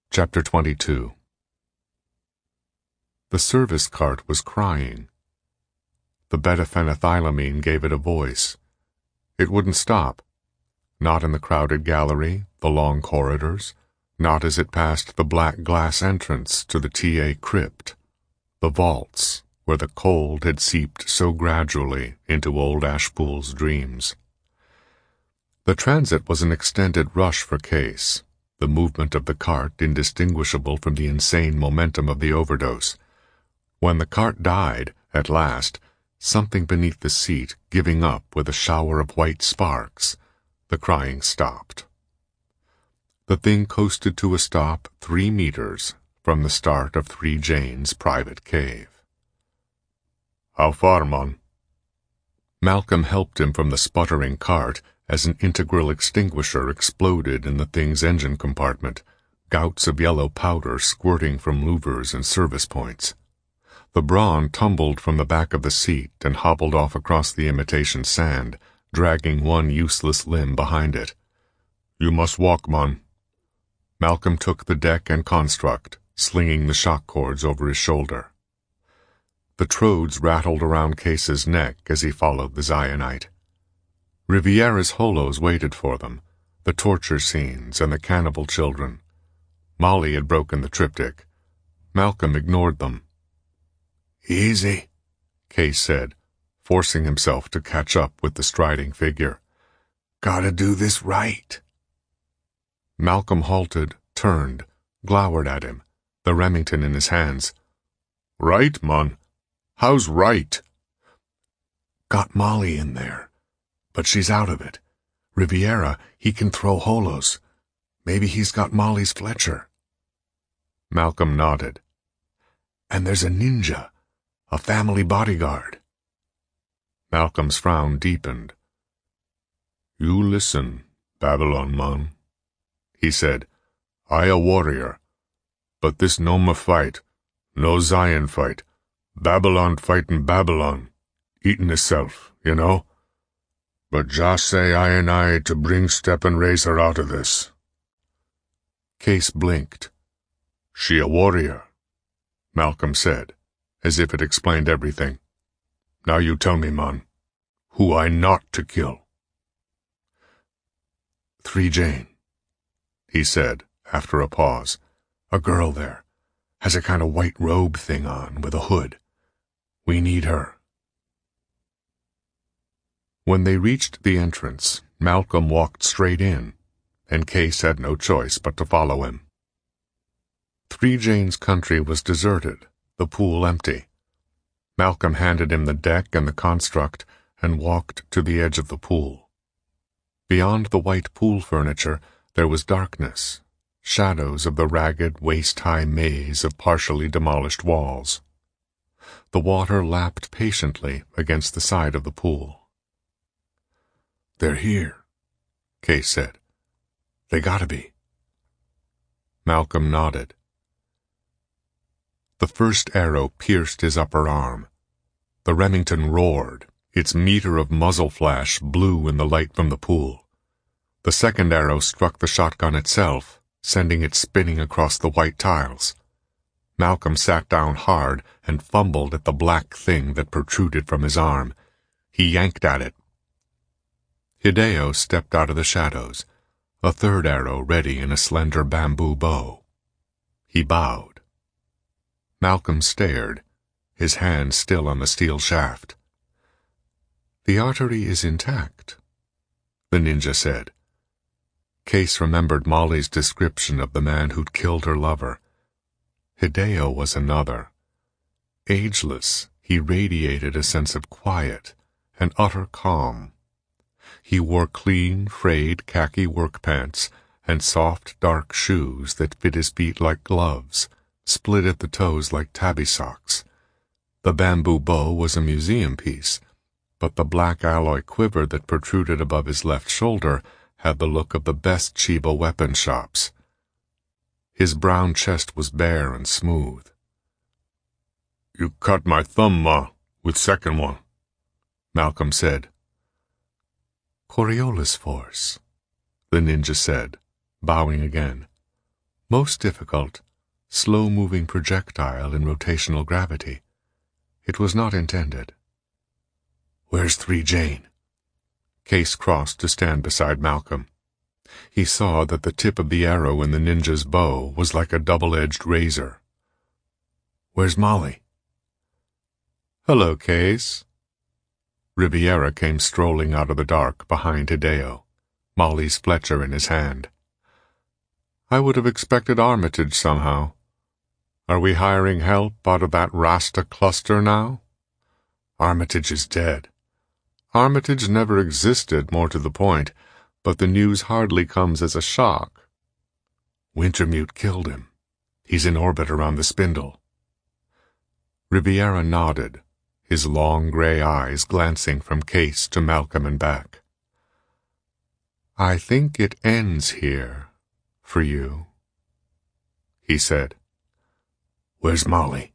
Chapter 22. The service cart was crying. The betaphenethylamine gave it a voice. It wouldn't stop. Not in the crowded gallery, the long corridors, not as it passed the black glass entrance to the TA crypt, the vaults where the cold had seeped so gradually into old Ashpool's dreams. The transit was an extended rush for Case, the movement of the cart indistinguishable from the insane momentum of the overdose. When the cart died, at last, something beneath the seat giving up with a shower of white sparks, the crying stopped. The thing coasted to a stop 3 meters from the start of 3 Jane's private cave. "How far, Mon?" Malcolm helped him from the sputtering cart as an integral extinguisher exploded in the thing's engine compartment, gouts of yellow powder squirting from louvers and service points. The brawn tumbled from the back of the seat and hobbled off across the imitation sand, dragging one useless limb behind it. "You must walk, Mon." Malcolm took the deck and construct, slinging the shock cords over his shoulder. The trodes rattled around Case's neck as he followed the Zionite. Riviera's holos waited for them, the torture scenes and the cannibal children. Molly had broken the triptych. Malcolm ignored them. "Easy," Case said, forcing himself to catch up with the striding figure. "Gotta do this right." Malcolm halted, turned, glowered at him, the Remington in his hands. "Right, Mon? How's right?" "Got Molly in there, but she's out of it. Riviera, he can throw holos. Maybe he's got Molly's Fletcher." Malcolm nodded. "And there's a ninja, a family bodyguard." Malcolm's frown deepened. "You listen, Babylon Mon," he said. "I a warrior, but this no ma fight, no Zion fight. Babylon fightin' Babylon, eatin' itself, you know? But just say I and I to bring step and raise her out of this." Case blinked. "She a warrior," Malcolm said, as if it explained everything. "Now you tell me, Mon, who I not to kill." 3 Jane, he said, after a pause. "A girl there. Has a kind of white robe thing on, with a hood. We need her." When they reached the entrance, Malcolm walked straight in, and Case had no choice but to follow him. 3 Jane's country was deserted, the pool empty. Malcolm handed him the deck and the construct and walked to the edge of the pool. Beyond the white pool furniture, there was darkness, shadows of the ragged, waist-high maze of partially demolished walls. The water lapped patiently against the side of the pool. "They're here," Case said. "They gotta be." Malcolm nodded. The first arrow pierced his upper arm. The Remington roared. Its meter of muzzle flash blew in the light from the pool. The second arrow struck the shotgun itself, sending it spinning across the white tiles. Malcolm sat down hard and fumbled at the black thing that protruded from his arm. He yanked at it. Hideo stepped out of the shadows, a third arrow ready in a slender bamboo bow. He bowed. Malcolm stared, his hand still on the steel shaft. "The artery is intact," the ninja said. Case remembered Molly's description of the man who'd killed her lover. Hideo was another. Ageless, he radiated a sense of quiet and utter calm. He wore clean, frayed khaki work pants and soft, dark shoes that fit his feet like gloves, split at the toes like tabby socks. The bamboo bow was a museum piece, but the black alloy quiver that protruded above his left shoulder had the look of the best Chiba weapon shops. His brown chest was bare and smooth. "You cut my thumb, Ma, with second one," Malcolm said. "Coriolis force," the ninja said, bowing again. Most difficult, slow-moving projectile in rotational gravity. It was not intended. "Where's 3 Jane?" Case crossed to stand beside Malcolm. He saw that the tip of the arrow in the ninja's bow was like a double-edged razor. "Where's Molly?" "Hello, Case." Riviera came strolling out of the dark behind Hideo, Molly's Fletcher in his hand. "I would have expected Armitage somehow. Are we hiring help out of that Rasta cluster now?" "Armitage is dead." "Armitage never existed, more to the point, but the news hardly comes as a shock." "Wintermute killed him. He's in orbit around the spindle." Riviera nodded, his long gray eyes glancing from Case to Malcolm and back. "I think it ends here, for you," he said. "Where's Molly?"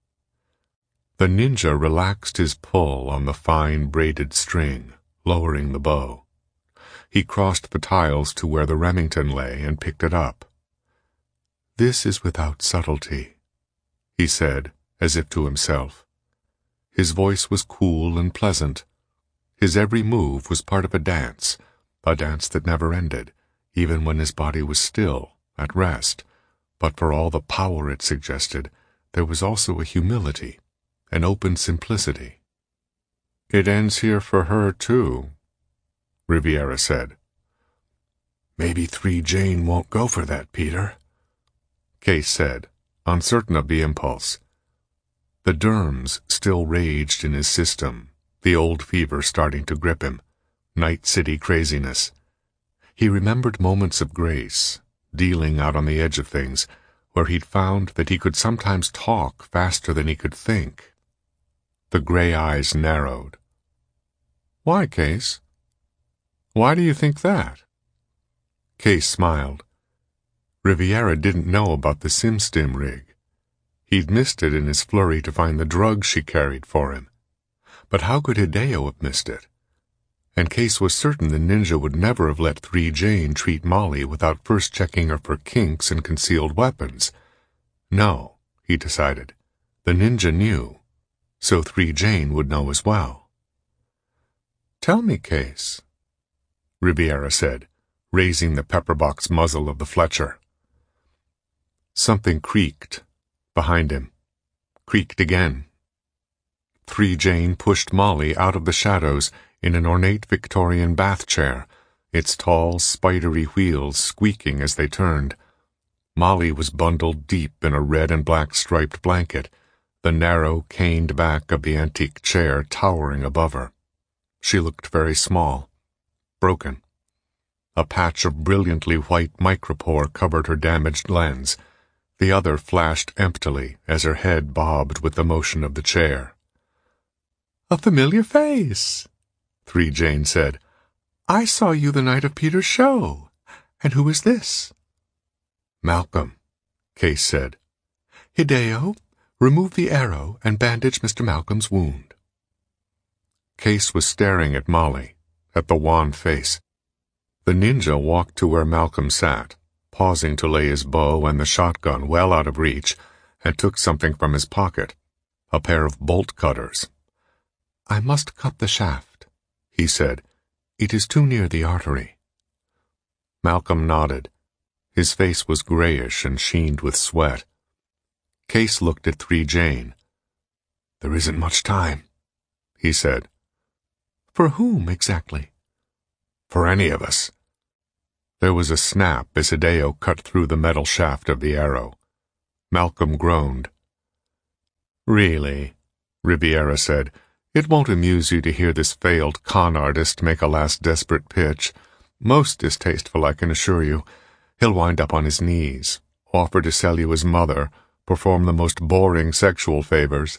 The ninja relaxed his pull on the fine braided string, lowering the bow. He crossed the tiles to where the Remington lay and picked it up. "This is without subtlety," he said, as if to himself. His voice was cool and pleasant. His every move was part of a dance that never ended, even when his body was still, at rest. But for all the power it suggested, there was also a humility, an open simplicity. "It ends here for her, too," Riviera said. "Maybe 3 Jane won't go for that, Peter," Case said, uncertain of the impulse. The derms still raged in his system, the old fever starting to grip him, night city craziness. He remembered moments of grace, dealing out on the edge of things, where he'd found that he could sometimes talk faster than he could think. The gray eyes narrowed. "Why, Case? Why do you think that?" Case smiled. Riviera didn't know about the SimStim rig. He'd missed it in his flurry to find the drugs she carried for him. But how could Hideo have missed it? And Case was certain the ninja would never have let 3 Jane treat Molly without first checking her for kinks and concealed weapons. No, he decided. The ninja knew, so 3 Jane would know as well. "Tell me, Case," Riviera said, raising the pepperbox muzzle of the Fletcher. Something creaked behind him, creaked again. 3 Jane pushed Molly out of the shadows in an ornate Victorian bath chair, its tall, spidery wheels squeaking as they turned. Molly was bundled deep in a red and black striped blanket, the narrow, caned back of the antique chair towering above her. She looked very small, broken. A patch of brilliantly white micropore covered her damaged lens. The other flashed emptily as her head bobbed with the motion of the chair. "A familiar face," 3 Jane said. "I saw you the night of Peter's show. And who is this?" "Malcolm," Case said. "Hideo, remove the arrow and bandage Mr. Malcolm's wound." Case was staring at Molly, at the wan face. The ninja walked to where Malcolm sat, pausing to lay his bow and the shotgun well out of reach, and took something from his pocket, a pair of bolt cutters. "I must cut the shaft," he said. "It is too near the artery." Malcolm nodded. His face was grayish and sheened with sweat. Case looked at 3 Jane. "There isn't much time," he said. "For whom, exactly?" "For any of us." There was a snap as Hideo cut through the metal shaft of the arrow. Malcolm groaned. "Really," Riviera said, "it won't amuse you to hear this failed con artist make a last desperate pitch. Most distasteful, I can assure you. He'll wind up on his knees, offer to sell you his mother, perform the most boring sexual favors."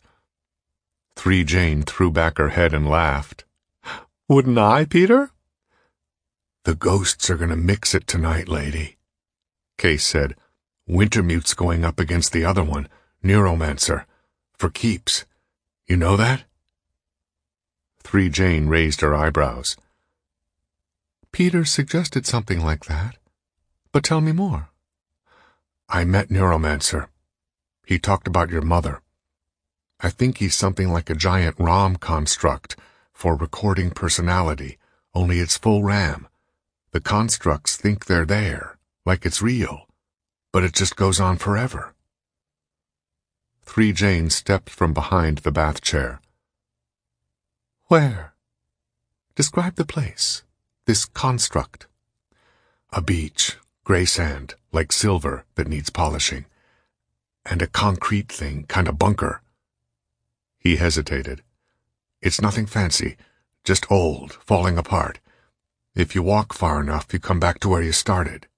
3 Jane threw back her head and laughed. "Wouldn't I, Peter?" "The ghosts are going to mix it tonight, lady," Case said. "Wintermute's going up against the other one, Neuromancer, for keeps. You know that?" 3 Jane raised her eyebrows. "Peter suggested something like that. But tell me more." I met Neuromancer. He talked about your mother. I think he's something like a giant ROM construct for recording personality, only it's full RAM. The constructs think they're there, like it's real, but it just goes on forever. 3Jane stepped from behind the bath chair. Where? Describe the place, this construct. A beach, gray sand, like silver that needs polishing, and a concrete thing, kind of bunker. He hesitated. It's nothing fancy, just old, falling apart. If you walk far enough, you come back to where you started.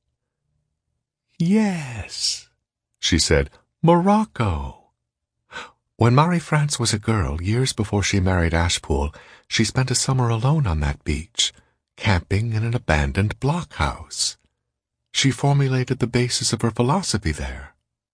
Yes, she said, Morocco. When Marie-France was a girl, years before she married Ashpool, she spent a summer alone on that beach, camping in an abandoned blockhouse. She formulated the basis of her philosophy there.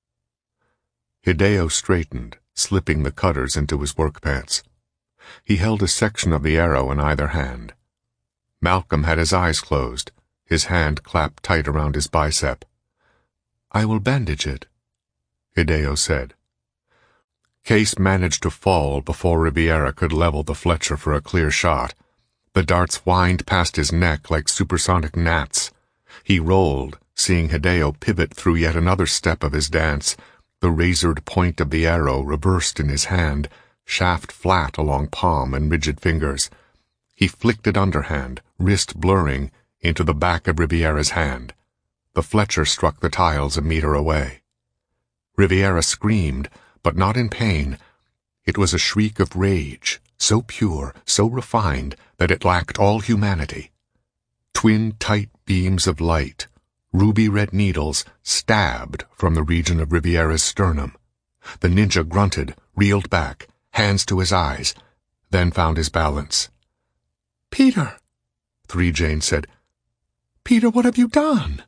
Hideo straightened, slipping the cutters into his work pants. He held a section of the arrow in either hand. Malcolm had his eyes closed, his hand clapped tight around his bicep. I will bandage it, Hideo said. Case managed to fall before Riviera could level the Fletcher for a clear shot. The darts whined past his neck like supersonic gnats. He rolled, seeing Hideo pivot through yet another step of his dance. The razored point of the arrow reversed in his hand, shaft flat along palm and rigid fingers. He flicked it underhand, wrist blurring, into the back of Riviera's hand. The Fletcher struck the tiles a meter away. Riviera screamed, but not in pain. It was a shriek of rage, so pure, so refined, that it lacked all humanity. Twin tight beams of light, ruby-red needles, stabbed from the region of Riviera's sternum. The ninja grunted, reeled back, hands to his eyes, then found his balance. Peter, 3Jane said. Peter, what have you done?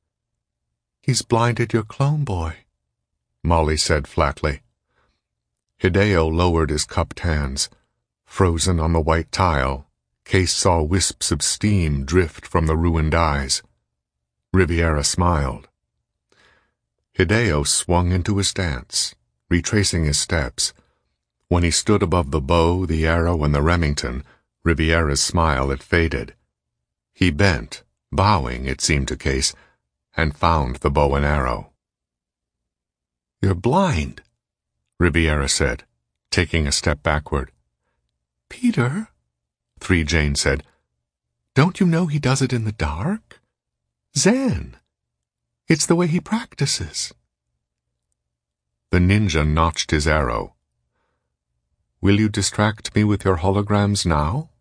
He's blinded your clone boy, Molly said flatly. Hideo lowered his cupped hands. Frozen on the white tile, Case saw wisps of steam drift from the ruined eyes. Riviera smiled. Hideo swung into his dance, retracing his steps. When he stood above the bow, the arrow, and the Remington, Riviera's smile had faded. He bent, bowing, it seemed to Case, and found the bow and arrow. You're blind, Riviera said, taking a step backward. Peter, 3Jane said, don't you know he does it in the dark? Zen. It's the way he practices. The ninja notched his arrow. Will you distract me with your holograms now?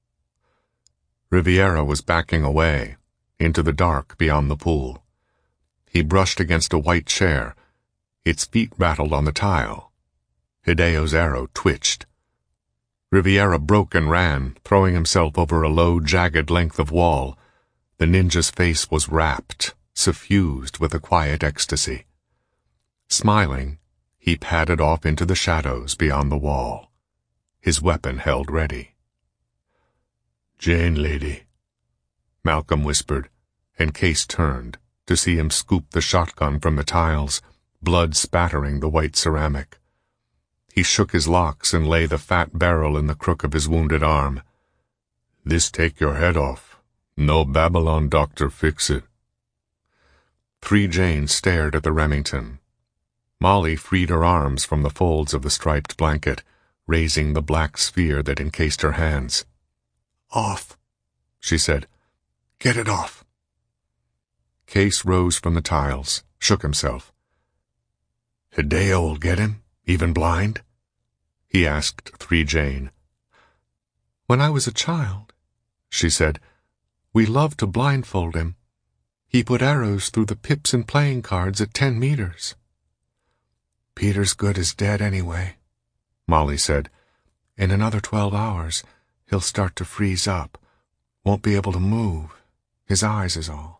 Riviera was backing away, into the dark beyond the pool. He brushed against a white chair. Its feet rattled on the tile. Hideo's arrow twitched. Riviera broke and ran, throwing himself over a low, jagged length of wall. The ninja's face was rapt, suffused with a quiet ecstasy. Smiling, he padded off into the shadows beyond the wall, his weapon held ready. Jane, lady, Malcolm whispered, and Case turned to see him scoop the shotgun from the tiles, blood spattering the white ceramic. He shook his locks and lay the fat barrel in the crook of his wounded arm. This take your head off. No Babylon doctor fix it. 3Jane stared at the Remington. Molly freed her arms from the folds of the striped blanket, raising the black sphere that encased her hands. Off, she said. Get it off. Case rose from the tiles, shook himself. Hideo'll get him, even blind? He asked 3Jane. When I was a child, she said, we loved to blindfold him. He put arrows through the pips and playing cards at 10 meters. Peter's good as dead anyway, Molly said. In another 12 hours, he'll start to freeze up. Won't be able to move. His eyes is all.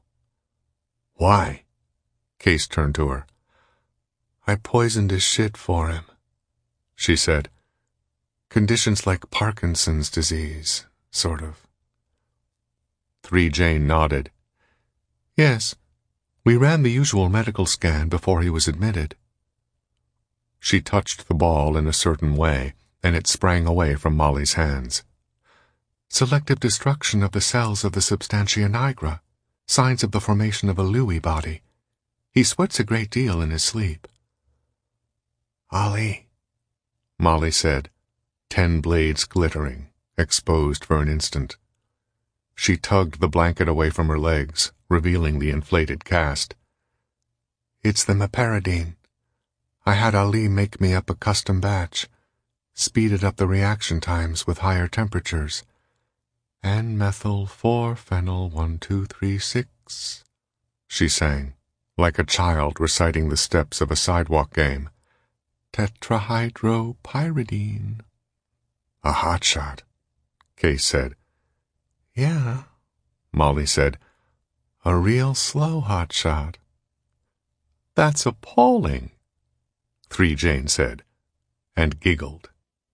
Why? Case turned to her. I poisoned his shit for him, she said. Conditions like Parkinson's disease, sort of. 3Jane nodded. Yes, We ran the usual medical scan before he was admitted. She touched the ball in a certain way, and it sprang away from Molly's hands. Selective destruction of the cells of the substantia nigra, signs of the formation of a Lewy body. He sweats a great deal in his sleep. Ollie, Molly said, 10 blades glittering, exposed for an instant. She tugged the blanket away from her legs, revealing the inflated cast. It's the meperidine. I had Ali make me up a custom batch, speeded up the reaction times with higher temperatures. N-methyl-4-phenyl-1-2-3-6, she sang, like a child reciting the steps of a sidewalk game. Tetrahydropyridine. A hotshot, Case said. Yeah, Molly said. A real slow hotshot. That's appalling, 3 Jane said, and giggled.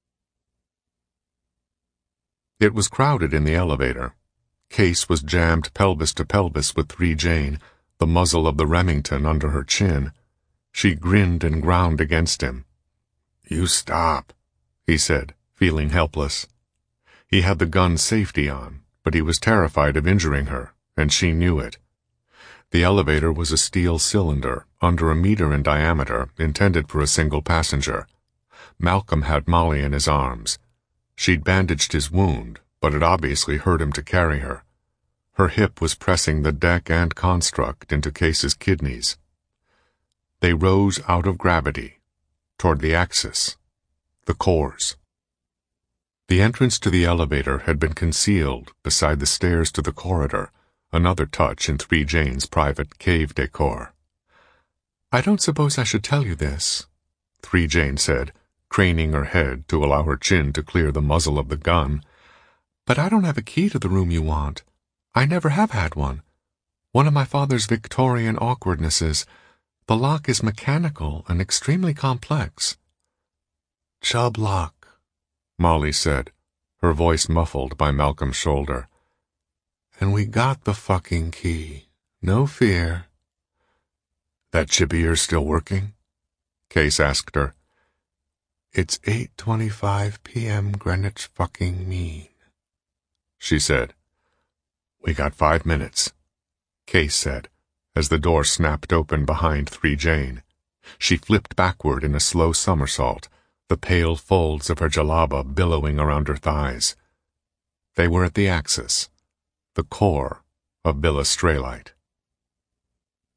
It was crowded in the elevator. Case was jammed pelvis to pelvis with 3 Jane, the muzzle of the Remington under her chin. She grinned and ground against him. You stop, he said, feeling helpless. He had the gun's safety on, but he was terrified of injuring her, and she knew it. The elevator was a steel cylinder, under 1 meter in diameter, intended for a single passenger. Malcolm had Molly in his arms. She'd bandaged his wound, but it obviously hurt him to carry her. Her hip was pressing the deck and construct into Case's kidneys. They rose out of gravity, toward the axis, the cores. The entrance to the elevator had been concealed beside the stairs to the corridor, another touch in 3 Jane's private cave decor. I don't suppose I should tell you this, 3 Jane said, craning her head to allow her chin to clear the muzzle of the gun. But I don't have a key to the room you want. I never have had one. One of my father's Victorian awkwardnesses. The lock is mechanical and extremely complex. Chubb lock, Molly said, her voice muffled by Malcolm's shoulder. And we got the fucking key. No fear. That chip of yours still working? Case asked her. It's 8:25 p.m. Greenwich fucking Mean, she said. We got 5 minutes, Case said, as the door snapped open behind 3 Jane. She flipped backward in a slow somersault, the pale folds of her jalaba billowing around her thighs. They were at the axis, the core of Billa's Straylight.